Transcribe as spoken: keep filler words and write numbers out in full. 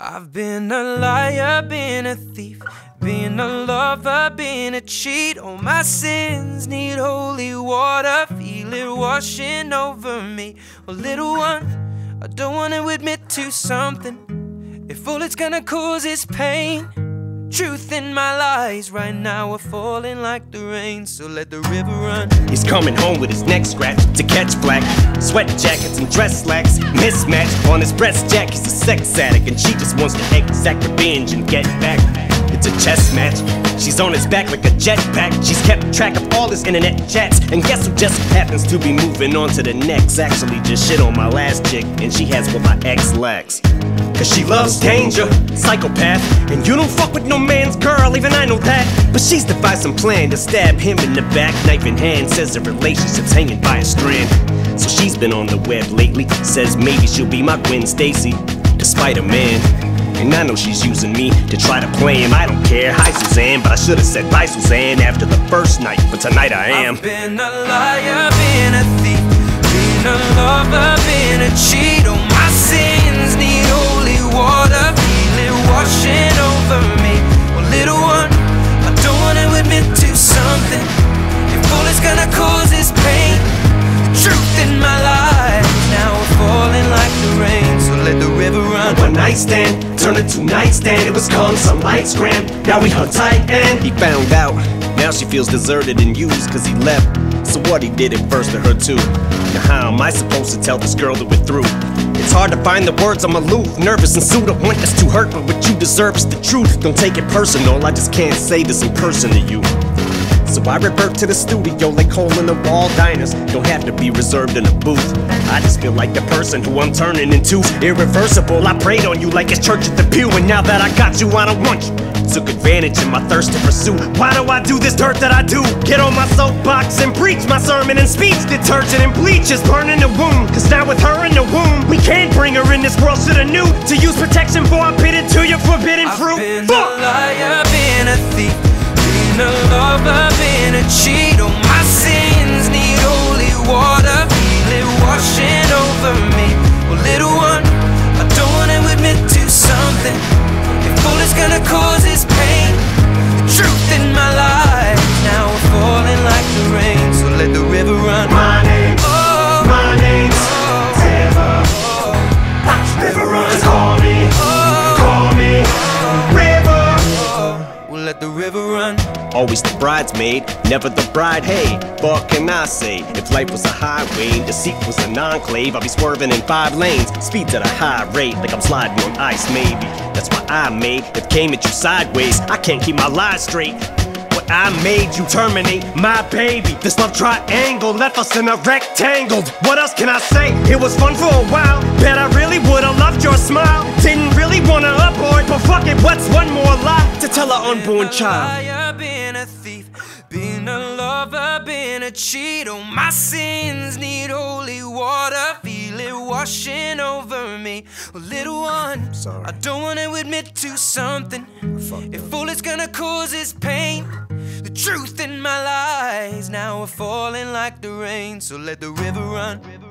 I've been a liar, been a thief, been a lover, been a cheat. All my sins need holy water, feel it washing over me. Well, little one, I don't want to admit to something. If all it's gonna cause is pain, truth in my lies right now are falling like the rain, so let the river run. He's coming home with his neck scratched to catch black sweat jackets and dress slacks mismatched on his breast jack. He's a sex addict and she just wants to exact revenge and get back. It's a chess match. She's on his back like a jetpack. She's kept track of all his internet chats, and guess who just happens to be moving on to the next? Actually just shit on my last chick, and she has what my ex lacks. Cause she loves danger, psychopath, and you don't fuck with no man's girl, even I know that. But she's devised some plan to stab him in the back, knife in hand, says the relationship's hanging by a strand. So she's been on the web lately, says maybe she'll be my Gwen Stacy, despite a man. And I know she's using me to try to play him, I don't care. Hi Suzanne, but I should've said bye Suzanne after the first night, but tonight I am. I've been a liar, been a thief, been a lover, been a cheat. All my sins need holy water, feel it washing over me. Well, little one, I don't wanna admit to something. If all it's gonna cause is pain, the truth in my life now we're falling like the rain, so let the river run. One night stand turned into nightstand. It was calm, some lights grand. Now we hung tight and he found out. Now she feels deserted and used cause he left. So what, he did it first to her too. Now how am I supposed to tell this girl that we're through? It's hard to find the words, I'm aloof, nervous and sued. I want this to hurt, but what you deserve is the truth. Don't take it personal, I just can't say this in person to you. So I revert to the studio like hole in the wall diners. Don't have to be reserved in a booth. I just feel like the person who I'm turning into. Irreversible, I prayed on you like it's church at the pew. And now that I got you, I don't want you. Took advantage of my thirst to pursue. Why do I do this dirt that I do? Get on my soapbox and preach my sermon and speech. Detergent and bleach is burning the wound. Cause now with her in the womb, we can't bring her in this world. Shoulda knew to use protection before I bit into your forbidden fruit. I've been a liar, been a thief, been a lover, been a cheat. All my sins need holy water, feel it washing over me. Well, little one, I don't wanna admit to something. If all it's gonna cause is pain, the truth in my life now we're falling like the rain, so let the river run. My name, oh, my name's oh, River. oh, Watch river run. Call me, oh, call me, River. oh. Well, let the river run. Always the bridesmaid, never the bride. Hey, what can I say? If life was a highway and deceit was an enclave, I'd be swerving in five lanes, speeds at a high rate, like I'm sliding on ice maybe. That's why I made it came at you sideways. I can't keep my lies straight. What I made you terminate my baby. This love triangle left us in a rectangle. What else can I say? It was fun for a while. Bet I really would've loved your smile. Didn't really wanna abort, but fuck it, what's one more lie to tell our unborn child? Been a thief, been a lover, been a cheat. All my sins need holy water, feel it washing over me. Well, little one, Sorry. I don't wanna admit to something. If all it's gonna cause is pain, the truth in my lies now are falling like the rain, so let the river run.